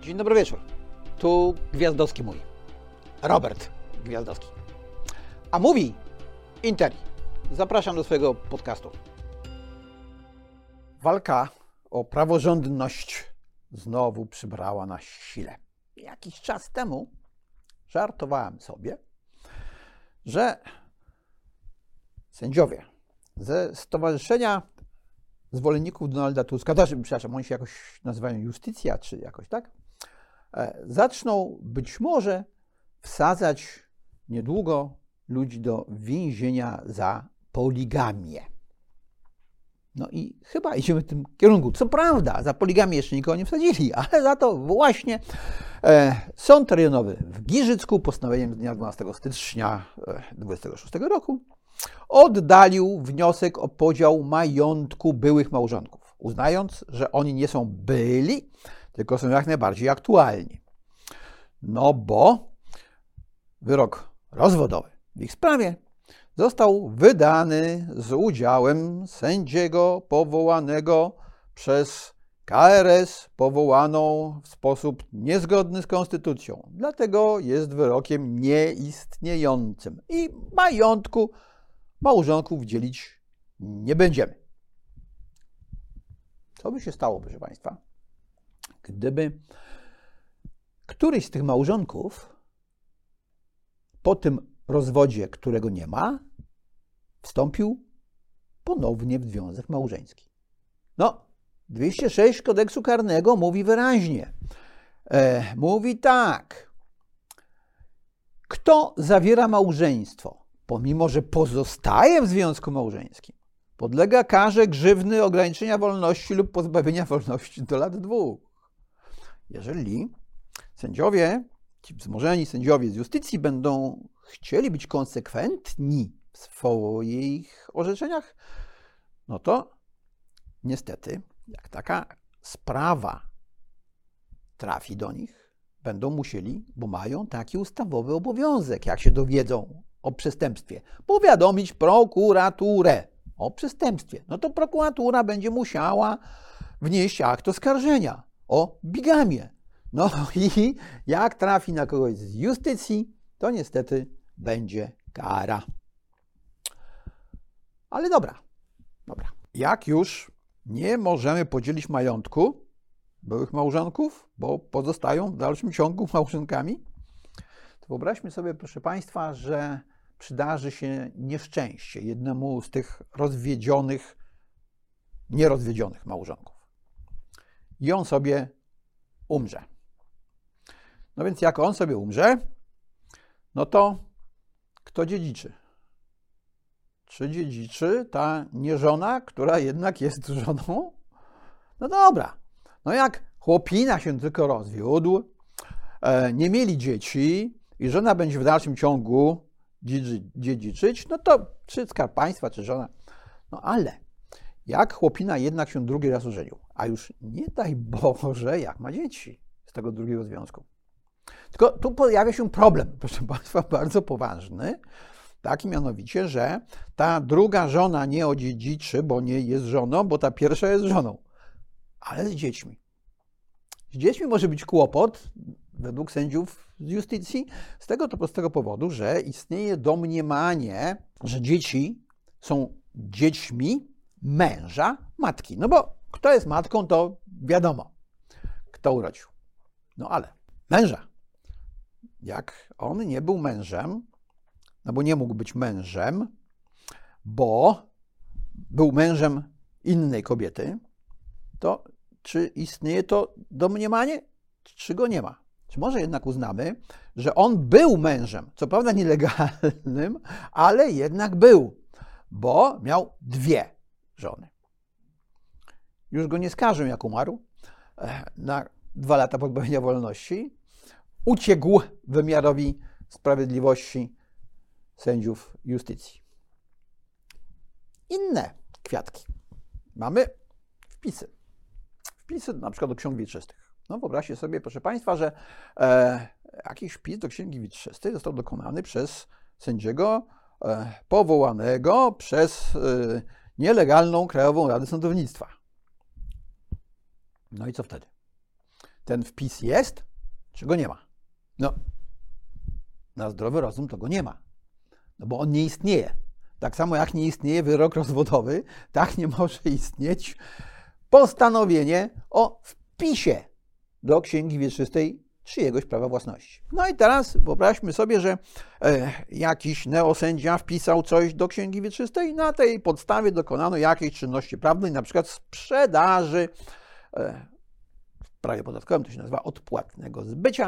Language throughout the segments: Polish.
Dzień dobry wieczór. Tu Gwiazdowski mój. Robert Gwiazdowski. A mówi Interi. Zapraszam do swojego podcastu. Walka o praworządność znowu przybrała na sile. Jakiś czas temu żartowałem sobie, że sędziowie ze Stowarzyszenia Zwolenników Donalda Tuska, przepraszam, oni się jakoś nazywają Justicja, czy jakoś tak, zaczną być może wsadzać niedługo ludzi do więzienia za poligamię. No i chyba idziemy w tym kierunku. Co prawda, za poligamię jeszcze nikogo nie wsadzili, ale za to właśnie Sąd Rejonowy w Giżycku postanowieniem z dnia 12 stycznia 2026 roku oddalił wniosek o podział majątku byłych małżonków, uznając, że oni nie są byli, tylko są jak najbardziej aktualni. No bo wyrok rozwodowy w ich sprawie został wydany z udziałem sędziego powołanego przez KRS, powołaną w sposób niezgodny z konstytucją. Dlatego jest wyrokiem nieistniejącym i majątku małżonków dzielić nie będziemy. Co by się stało, proszę Państwa, gdyby któryś z tych małżonków po tym rozwodzie, którego nie ma, wstąpił ponownie w związek małżeński? No, 206 kodeksu karnego mówi wyraźnie. Mówi tak. Kto zawiera małżeństwo, pomimo że pozostaje w związku małżeńskim, podlega karze grzywny, ograniczenia wolności lub pozbawienia wolności do lat 2. Jeżeli sędziowie, ci wzmożeni sędziowie z justycji będą chcieli być konsekwentni w swoich orzeczeniach, no to niestety, jak taka sprawa trafi do nich, będą musieli, bo mają taki ustawowy obowiązek, jak się dowiedzą o przestępstwie, powiadomić prokuraturę o przestępstwie. No to prokuratura będzie musiała wnieść akt oskarżenia o bigamię. No i jak trafi na kogoś z justycji, to niestety będzie kara. Ale dobra. Jak już nie możemy podzielić majątku byłych małżonków, bo pozostają w dalszym ciągu małżonkami, to wyobraźmy sobie, proszę Państwa, że przydarzy się nieszczęście jednemu z tych nierozwiedzionych małżonków. I on sobie umrze. No więc jak on sobie umrze, no to kto dziedziczy? Czy dziedziczy ta nieżona, która jednak jest żoną? No dobra. No jak chłopina się tylko rozwiódł, nie mieli dzieci i żona będzie w dalszym ciągu dziedziczyć, no to czy Skarb Państwa, czy żona. No ale jak chłopina jednak się drugi raz ożenił, a już nie daj Boże, jak ma dzieci z tego drugiego związku. Tylko tu pojawia się problem, proszę Państwa, bardzo poważny, taki mianowicie, że ta druga żona nie odziedziczy, bo nie jest żoną, bo ta pierwsza jest żoną, ale z dziećmi. Z dziećmi może być kłopot, według sędziów z justycji, z tego to prostego powodu, że istnieje domniemanie, że dzieci są dziećmi męża matki. No bo kto jest matką, to wiadomo, kto urodził. No ale męża. Jak on nie był mężem, no bo nie mógł być mężem, bo był mężem innej kobiety, to czy istnieje to domniemanie, czy go nie ma? Czy może jednak uznamy, że on był mężem, co prawda nielegalnym, ale jednak był, bo miał 2 żony. Już go nie skażą, jak umarł, na 2 lata pozbawienia wolności. Uciekł wymiarowi sprawiedliwości sędziów justycji. Inne kwiatki. Mamy wpisy. Wpisy na przykład do ksiąg wieczystych. No wyobraźcie sobie, proszę Państwa, że jakiś wpis do księgi wieczystej został dokonany przez sędziego powołanego przez nielegalną Krajową Radę Sądownictwa. No i co wtedy? ten wpis jest, czy go nie ma? No, na zdrowy rozum to go nie ma, no bo on nie istnieje. Tak samo jak nie istnieje wyrok rozwodowy, tak nie może istnieć postanowienie o wpisie do księgi wieczystej czyjegoś prawa własności. No i teraz wyobraźmy sobie, że jakiś neosędzia wpisał coś do księgi wieczystej, na tej podstawie dokonano jakiejś czynności prawnej, na przykład sprzedaży, w prawie podatkowym to się nazywa odpłatnego zbycia,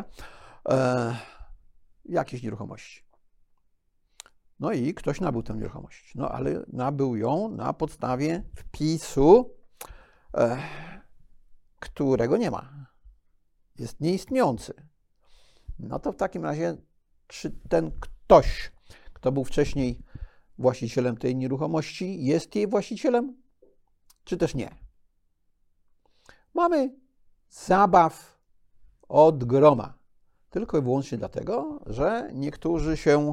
jakiejś nieruchomości. No i ktoś nabył tę nieruchomość, no ale nabył ją na podstawie wpisu, którego nie ma. Jest nieistniejący. No to w takim razie, czy ten ktoś, kto był wcześniej właścicielem tej nieruchomości, jest jej właścicielem, czy też nie? Mamy zabaw od groma. Tylko i wyłącznie dlatego, że niektórzy się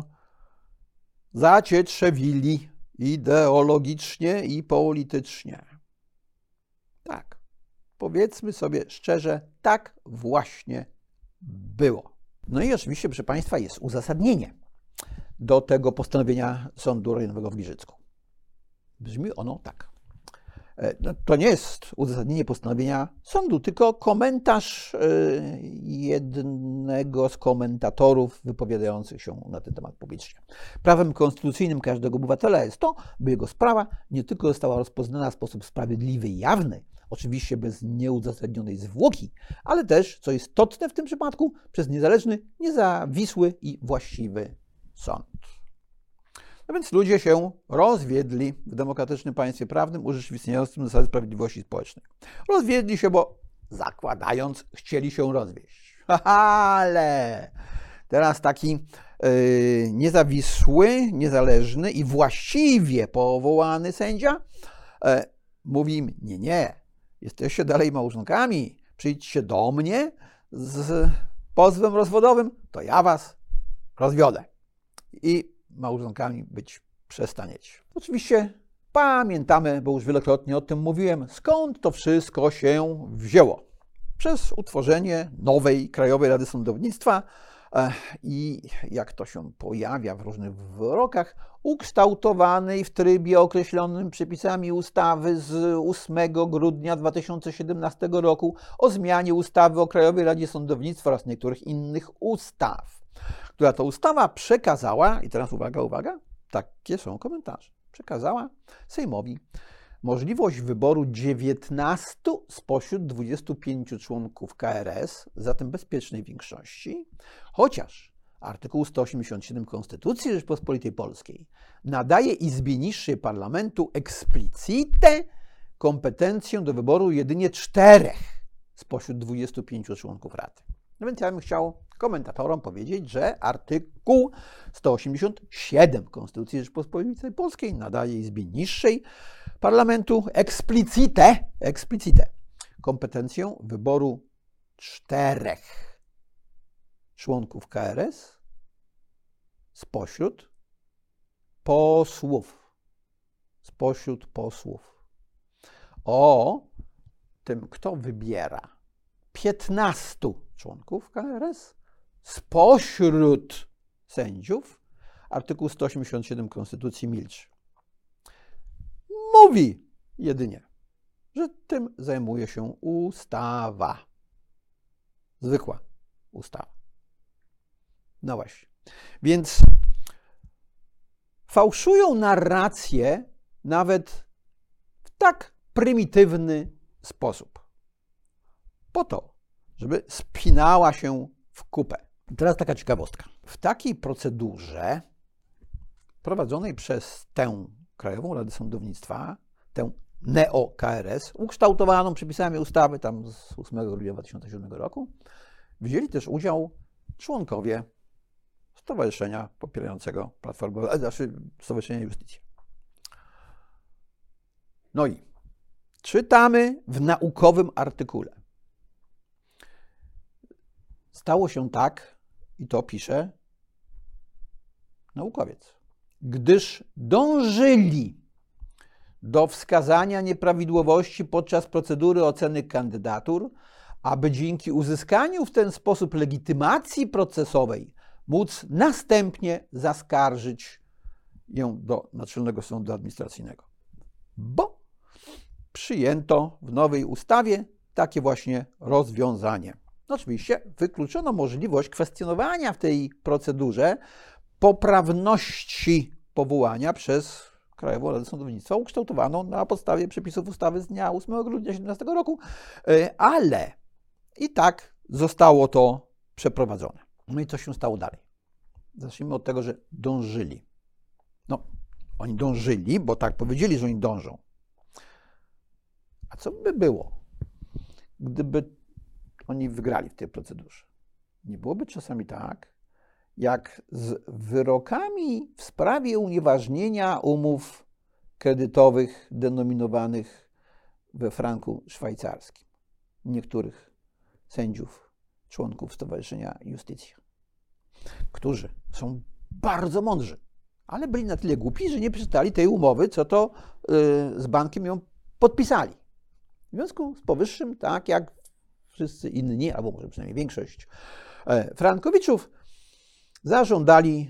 zacietrzewili ideologicznie i politycznie. Tak. Powiedzmy sobie szczerze, tak właśnie było. No i oczywiście, proszę Państwa, jest uzasadnienie do tego postanowienia Sądu Rejonowego w Giżycku. Brzmi ono tak. No, to nie jest uzasadnienie postanowienia sądu, tylko komentarz jednego z komentatorów wypowiadających się na ten temat publicznie. Prawem konstytucyjnym każdego obywatela jest to, by jego sprawa nie tylko została rozpoznana w sposób sprawiedliwy i jawny, oczywiście bez nieuzasadnionej zwłoki, ale też, co istotne w tym przypadku, przez niezależny, niezawisły i właściwy sąd. No więc ludzie się rozwiedli w demokratycznym państwie prawnym urzeczywistniającym zasady sprawiedliwości społecznej. Rozwiedli się, bo zakładając, chcieli się rozwieść. Ale teraz taki niezawisły, niezależny i właściwie powołany sędzia mówi im, nie, jesteście dalej małżonkami, przyjdźcie do mnie z pozwem rozwodowym, to ja was rozwiodę. I małżonkami być przestaniecie. Oczywiście pamiętamy, bo już wielokrotnie o tym mówiłem, skąd to wszystko się wzięło. Przez utworzenie nowej Krajowej Rady Sądownictwa i jak to się pojawia w różnych wyrokach, ukształtowanej w trybie określonym przepisami ustawy z 8 grudnia 2017 roku o zmianie ustawy o Krajowej Radzie Sądownictwa oraz niektórych innych ustaw, która to ustawa przekazała, i teraz uwaga, takie są komentarze, przekazała Sejmowi możliwość wyboru 19 spośród 25 członków KRS, zatem bezpiecznej większości, chociaż artykuł 187 Konstytucji Rzeczypospolitej Polskiej nadaje Izbie Niższej Parlamentu explicite kompetencję do wyboru jedynie 4 spośród 25 członków Rady. No więc ja bym chciał komentatorom powiedzieć, że artykuł 187 Konstytucji Rzeczypospolitej Polskiej nadaje Izbie Niższej Parlamentu explicite kompetencję wyboru 4 członków KRS spośród posłów. O tym, kto wybiera 15 członków KRS spośród sędziów, artykuł 187 Konstytucji milczy. Mówi jedynie, że tym zajmuje się ustawa. Zwykła ustawa. No właśnie. Więc fałszują narrację nawet w tak prymitywny sposób. Po to, żeby spinała się w kupę. I teraz taka ciekawostka. W takiej procedurze prowadzonej przez tę Krajową Radę Sądownictwa, tę neo-KRS, ukształtowaną przepisami ustawy tam z 8 grudnia 2007 roku, wzięli też udział członkowie Stowarzyszenia popierającego Platformę, znaczy Stowarzyszenia Iustitia. No i czytamy w naukowym artykule. Stało się tak, i to pisze naukowiec, gdyż dążyli do wskazania nieprawidłowości podczas procedury oceny kandydatur, aby dzięki uzyskaniu w ten sposób legitymacji procesowej móc następnie zaskarżyć ją do Naczelnego Sądu Administracyjnego. Bo przyjęto w nowej ustawie takie właśnie rozwiązanie. Oczywiście wykluczono możliwość kwestionowania w tej procedurze poprawności powołania przez Krajową Radę Sądownictwa ukształtowaną na podstawie przepisów ustawy z dnia 8 grudnia 2017 roku, ale i tak zostało to przeprowadzone. No i co się stało dalej? Zacznijmy od tego, że dążyli. No, oni dążyli, bo tak powiedzieli, że oni dążą. A co by było, gdyby oni wygrali w tej procedurze? Nie byłoby czasami tak, jak z wyrokami w sprawie unieważnienia umów kredytowych denominowanych we franku szwajcarskim niektórych sędziów, członków Stowarzyszenia Iustitia, którzy są bardzo mądrzy, ale byli na tyle głupi, że nie przeczytali tej umowy, co to z bankiem ją podpisali. W związku z powyższym, tak jak wszyscy inni, albo może przynajmniej większość frankowiczów, zażądali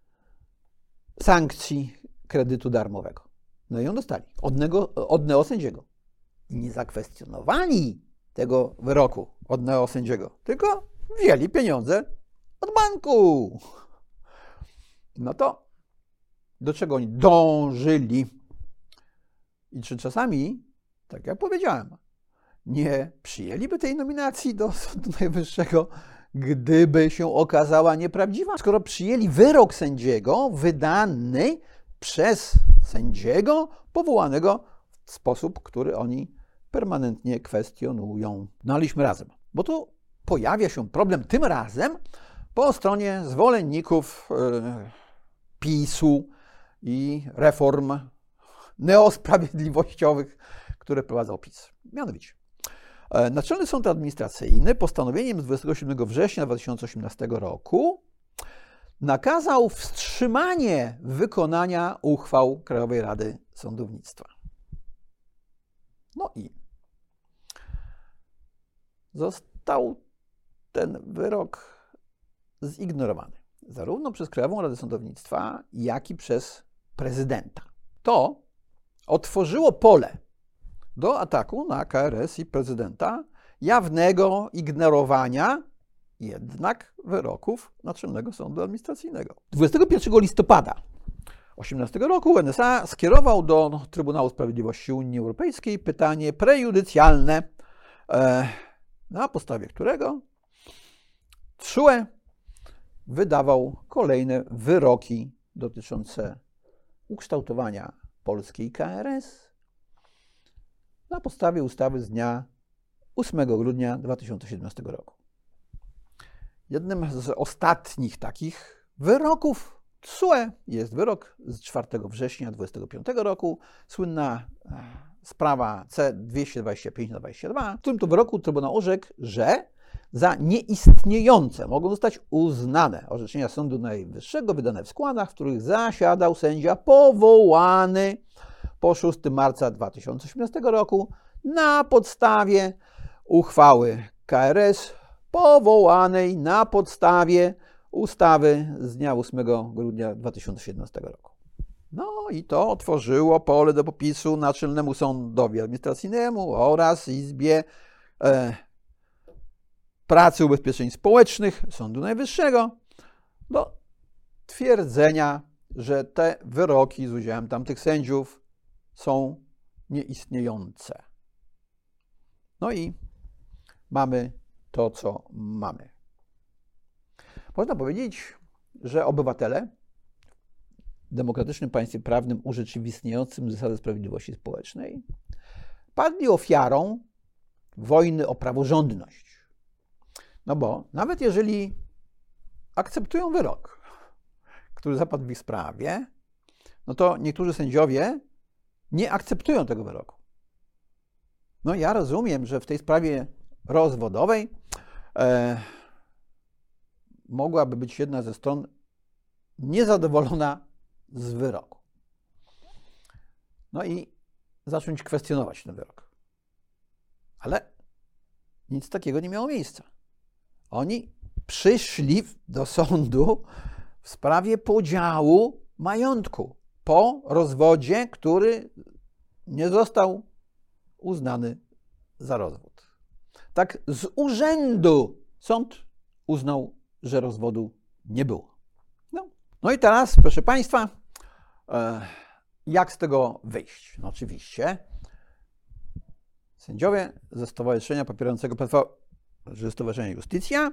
sankcji kredytu darmowego. No i ją dostali od neosędziego. I nie zakwestionowali tego wyroku od neosędziego, tylko wzięli pieniądze od banku. No to do czego oni dążyli? I czy czasami, tak jak powiedziałem, nie przyjęliby tej nominacji do Sądu Najwyższego, gdyby się okazała nieprawdziwa? Skoro przyjęli wyrok sędziego wydany przez sędziego powołanego w sposób, który oni permanentnie kwestionują. No ale idźmy razem, bo tu pojawia się problem tym razem po stronie zwolenników PiS-u i reform neosprawiedliwościowych, które prowadzał PiS. Mianowicie, Naczelny Sąd Administracyjny postanowieniem z 27 września 2018 roku nakazał wstrzymanie wykonania uchwał Krajowej Rady Sądownictwa. No i został ten wyrok zignorowany zarówno przez Krajową Radę Sądownictwa, jak i przez prezydenta. To otworzyło pole do ataku na KRS i prezydenta, jawnego ignorowania jednak wyroków Naczelnego Sądu Administracyjnego. 21 listopada 2018 roku NSA skierował do Trybunału Sprawiedliwości Unii Europejskiej pytanie prejudycjalne, na podstawie którego TSUE wydawał kolejne wyroki dotyczące ukształtowania polskiej KRS na podstawie ustawy z dnia 8 grudnia 2017 roku. Jednym z ostatnich takich wyroków TSUE jest wyrok z 4 września 2025 roku, słynna sprawa C-225/22, w którym to wyroku Trybunał orzekł, że za nieistniejące mogą zostać uznane orzeczenia Sądu Najwyższego wydane w składach, w których zasiadał sędzia powołany po 6 marca 2018 roku na podstawie uchwały KRS powołanej na podstawie ustawy z dnia 8 grudnia 2017 roku. No i to otworzyło pole do popisu Naczelnemu Sądowi Administracyjnemu oraz Izbie Pracy i Ubezpieczeń Społecznych Sądu Najwyższego do twierdzenia, że te wyroki z udziałem tamtych sędziów są nieistniejące. No i mamy to, co mamy. Można powiedzieć, że obywatele w demokratycznym państwie prawnym urzeczywistniającym zasadę sprawiedliwości społecznej padli ofiarą wojny o praworządność. No bo nawet jeżeli akceptują wyrok, który zapadł w ich sprawie, no to niektórzy sędziowie nie akceptują tego wyroku. No ja rozumiem, że w tej sprawie rozwodowej mogłaby być jedna ze stron niezadowolona z wyroku. No i zacząć kwestionować ten wyrok. Ale Nic takiego nie miało miejsca. Oni przyszli do sądu w sprawie podziału majątku po rozwodzie, który nie został uznany za rozwód. Tak z urzędu sąd uznał, że rozwodu nie było. No i teraz, proszę Państwa, jak z tego wyjść? No oczywiście sędziowie ze Stowarzyszenia Popierającego PV, że Stowarzyszenia Iustitia,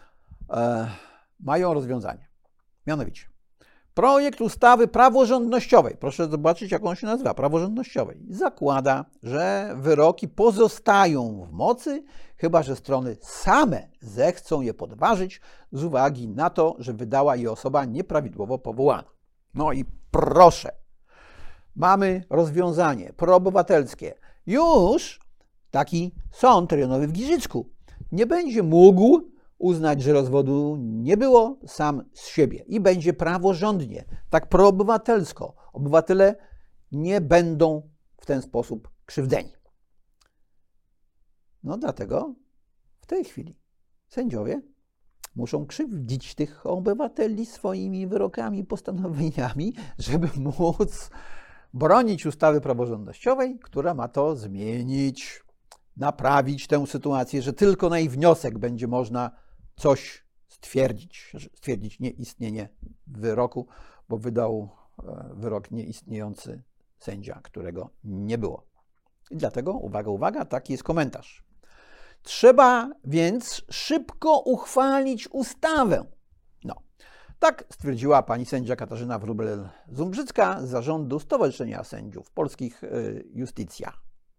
mają rozwiązanie. Mianowicie, projekt ustawy praworządnościowej, proszę zobaczyć, jak on się nazywa, praworządnościowej, zakłada, że wyroki pozostają w mocy, chyba że strony same zechcą je podważyć z uwagi na to, że wydała je osoba nieprawidłowo powołana. No i proszę, mamy rozwiązanie proobywatelskie. Już taki sąd rejonowy w Giżycku nie będzie mógł uznać, że rozwodu nie było sam z siebie i będzie praworządnie, tak proobywatelsko. Obywatele nie będą w ten sposób krzywdzeni. No dlatego w tej chwili sędziowie muszą krzywdzić tych obywateli swoimi wyrokami, postanowieniami, żeby móc bronić ustawy praworządnościowej, która ma to zmienić, naprawić tę sytuację, że tylko na ich wniosek będzie można coś stwierdzić nieistnienie wyroku, bo wydał wyrok nieistniejący sędzia, którego nie było. I dlatego, uwaga, taki jest komentarz. Trzeba więc szybko uchwalić ustawę. No, tak stwierdziła pani sędzia Katarzyna Wróbel-Zumbrzycka z zarządu Stowarzyszenia Sędziów Polskich Iustitia.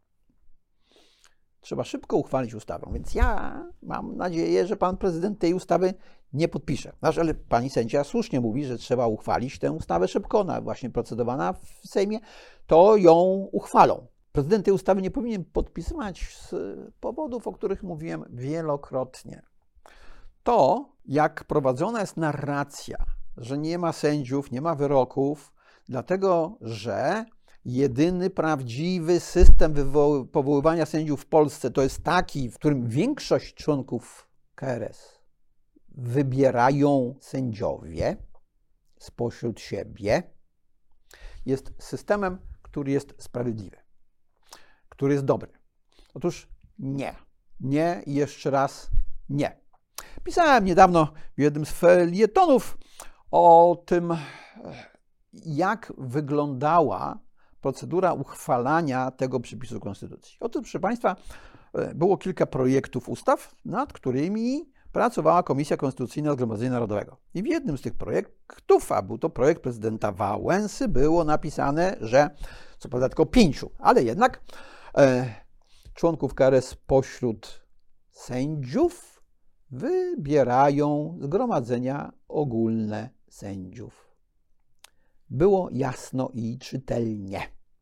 Trzeba szybko uchwalić ustawę, więc ja mam nadzieję, że pan prezydent tej ustawy nie podpisze. Ale pani sędzia słusznie mówi, że trzeba uchwalić tę ustawę szybko, ona właśnie procedowana w Sejmie, to ją uchwalą. Prezydent tej ustawy nie powinien podpisywać z powodów, o których mówiłem wielokrotnie. To, jak prowadzona jest narracja, że nie ma sędziów, nie ma wyroków, dlatego że jedyny prawdziwy system powoływania sędziów w Polsce to jest taki, w którym większość członków KRS wybierają sędziowie spośród siebie, jest systemem, który jest sprawiedliwy, który jest dobry. Otóż nie i jeszcze raz nie. Pisałem niedawno w jednym z felietonów o tym, jak wyglądała procedura uchwalania tego przepisu Konstytucji. Otóż, proszę Państwa, było kilka projektów ustaw, nad którymi pracowała Komisja Konstytucyjna Zgromadzenia Narodowego. I w jednym z tych projektów, a był to projekt prezydenta Wałęsy, było napisane, że co prawda tylko 5, ale jednak członków KRS spośród sędziów wybierają zgromadzenia ogólne sędziów. Było jasno i czytelnie.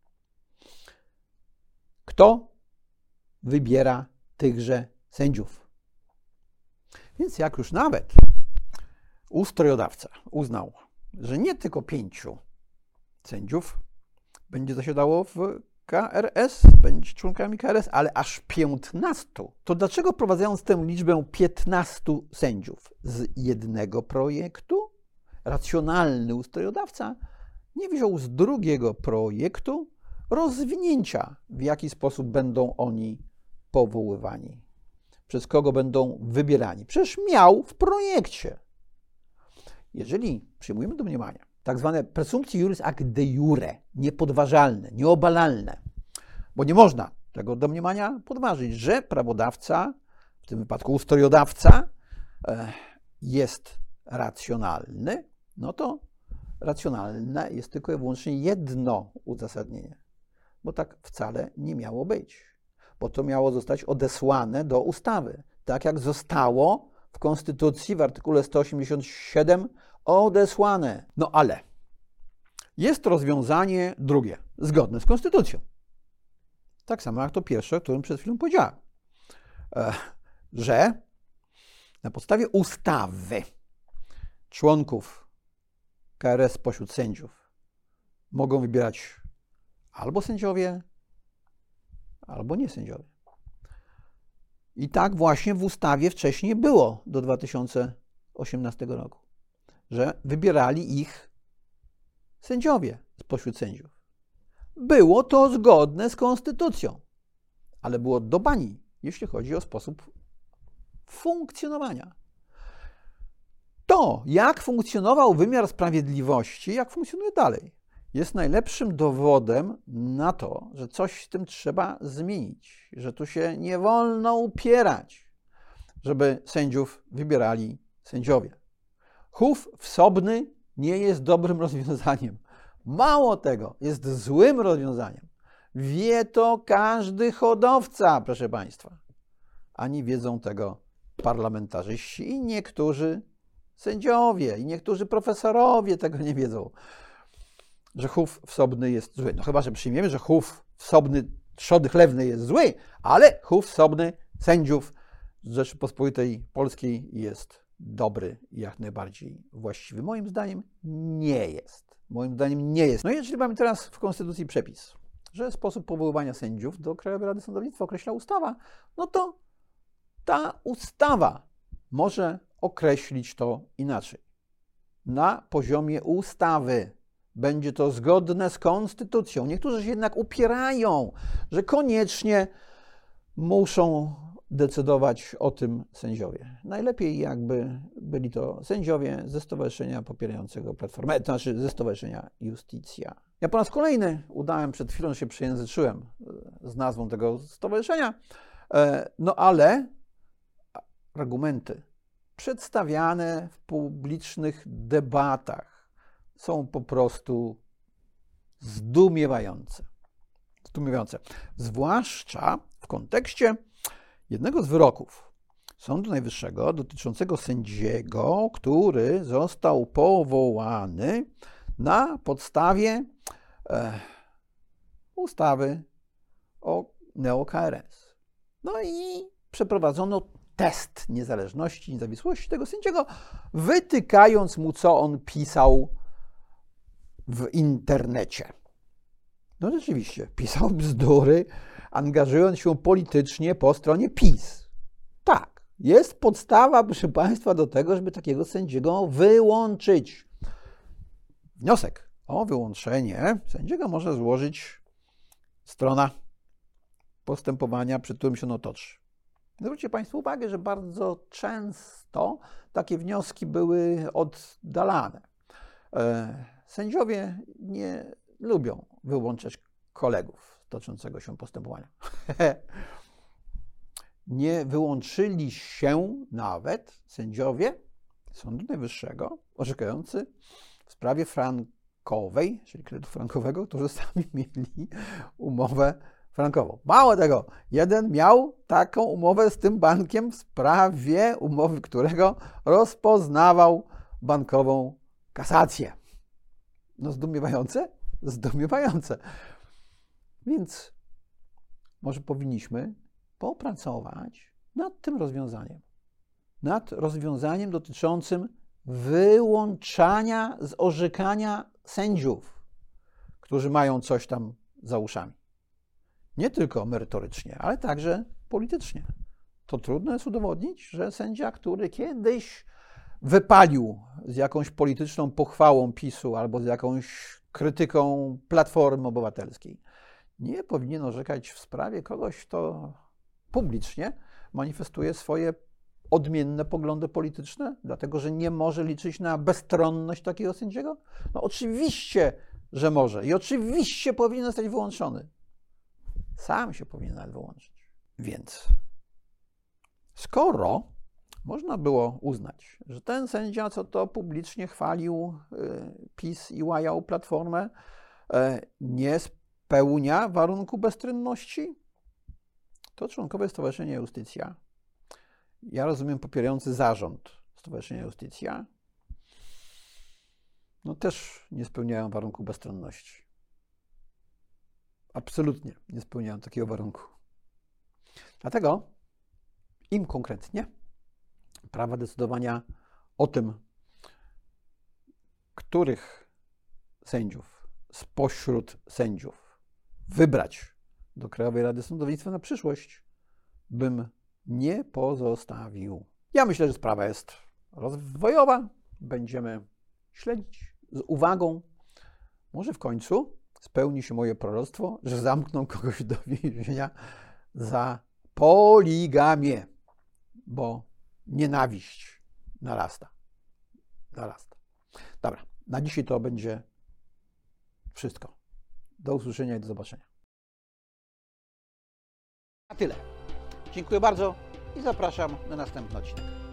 Kto wybiera tychże sędziów? Więc jak już nawet ustrojodawca uznał, że nie tylko 5 sędziów będzie zasiadało w KRS, będzie członkami KRS, ale aż 15. To dlaczego wprowadzając tę liczbę 15 sędziów z jednego projektu, racjonalny ustrojodawca nie wziął z drugiego projektu rozwinięcia, w jaki sposób będą oni powoływani, przez kogo będą wybierani. Przecież miał w projekcie. Jeżeli przyjmujemy do mniemania tak zwane presumpcje juris ac de jure, niepodważalne, nieobalalne, bo nie można tego domniemania podważyć, że prawodawca, w tym wypadku ustrojodawca, jest racjonalny, no to racjonalne jest tylko i wyłącznie jedno uzasadnienie, bo tak wcale nie miało być, bo to miało zostać odesłane do ustawy, tak jak zostało w Konstytucji w artykule 187 odesłane. No ale jest rozwiązanie drugie, zgodne z Konstytucją. Tak samo jak to pierwsze, o którym przed chwilą powiedziałem, że na podstawie ustawy członków KRS spośród sędziów mogą wybierać albo sędziowie, albo nie sędziowie. I tak właśnie w ustawie wcześniej było do 2018 roku, że wybierali ich sędziowie spośród sędziów. Było to zgodne z konstytucją, ale było do bani, jeśli chodzi o sposób funkcjonowania. To, jak funkcjonował wymiar sprawiedliwości, jak funkcjonuje dalej, jest najlepszym dowodem na to, że coś z tym trzeba zmienić, że tu się nie wolno upierać, żeby sędziów wybierali sędziowie. Chów wsobny nie jest dobrym rozwiązaniem. Mało tego, jest złym rozwiązaniem. Wie to każdy hodowca, proszę Państwa. Ani wiedzą tego parlamentarzyści i niektórzy sędziowie, i niektórzy profesorowie tego nie wiedzą, że chów wsobny jest zły. No chyba, że przyjmiemy, że chów wsobny trzody chlewny jest zły, ale chów wsobny sędziów z Rzeczypospolitej Polskiej jest dobry i jak najbardziej właściwy. Moim zdaniem nie jest. Moim zdaniem nie jest. No i jeżeli mamy teraz w Konstytucji przepis, że sposób powoływania sędziów do Krajowej Rady Sądownictwa określa ustawa, no to ta ustawa może określić to inaczej. Na poziomie ustawy będzie to zgodne z konstytucją. Niektórzy się jednak upierają, że koniecznie muszą decydować o tym sędziowie. Najlepiej jakby byli to sędziowie ze stowarzyszenia popierającego Platformę, to znaczy ze stowarzyszenia Iustitia. Ja po raz kolejny udałem, przed chwilą się przejęzyczyłem z nazwą tego stowarzyszenia, no ale argumenty przedstawiane w publicznych debatach są po prostu zdumiewające. Zwłaszcza w kontekście jednego z wyroków Sądu Najwyższego dotyczącego sędziego, który został powołany na podstawie ustawy o neo-KRS. No i przeprowadzono test niezależności, niezawisłości tego sędziego, wytykając mu, co on pisał w internecie. No rzeczywiście, pisał bzdury, angażując się politycznie po stronie PiS. Tak, jest podstawa, proszę Państwa, do tego, żeby takiego sędziego wyłączyć. Wniosek o wyłączenie sędziego może złożyć strona postępowania, przed którym się ono toczy. Zwróćcie Państwo uwagę, że bardzo często takie wnioski były oddalane. Sędziowie nie lubią wyłączać kolegów toczącego się postępowania. Nie wyłączyli się nawet sędziowie Sądu Najwyższego orzekający w sprawie frankowej, czyli kredytu frankowego, którzy sami mieli umowę frankową. Mało tego, jeden miał taką umowę z tym bankiem w sprawie umowy, którego rozpoznawał bankową kasację. No zdumiewające? Zdumiewające. Więc może powinniśmy popracować nad tym rozwiązaniem. Nad rozwiązaniem dotyczącym wyłączania z orzekania sędziów, którzy mają coś tam za uszami. Nie tylko merytorycznie, ale także politycznie. To trudno jest udowodnić, że sędzia, który kiedyś wypalił z jakąś polityczną pochwałą PiS-u albo z jakąś krytyką Platformy Obywatelskiej, nie powinien orzekać w sprawie kogoś, kto publicznie manifestuje swoje odmienne poglądy polityczne, dlatego że nie może liczyć na bezstronność takiego sędziego? No oczywiście, że może i oczywiście powinien zostać wyłączony. Sam się powinien nawet wyłączyć. Więc skoro można było uznać, że ten sędzia, co to publicznie chwalił PiS i łajał Platformę, nie spełnia warunku bezstronności, to członkowie Stowarzyszenia Iustitia, ja rozumiem popierający zarząd Stowarzyszenia Iustitia, no też nie spełniają warunku bezstronności. Absolutnie nie spełniają takiego warunku. Dlatego im konkretnie prawa decydowania o tym, których sędziów spośród sędziów wybrać do Krajowej Rady Sądownictwa na przyszłość, bym nie pozostawił. Ja myślę, że sprawa jest rozwojowa. Będziemy śledzić z uwagą. Może w końcu spełni się moje proroctwo, że zamkną kogoś do więzienia za poligamię, bo nienawiść narasta. Dobra, na dzisiaj to będzie wszystko. Do usłyszenia i do zobaczenia. Na tyle. Dziękuję bardzo i zapraszam na następny odcinek.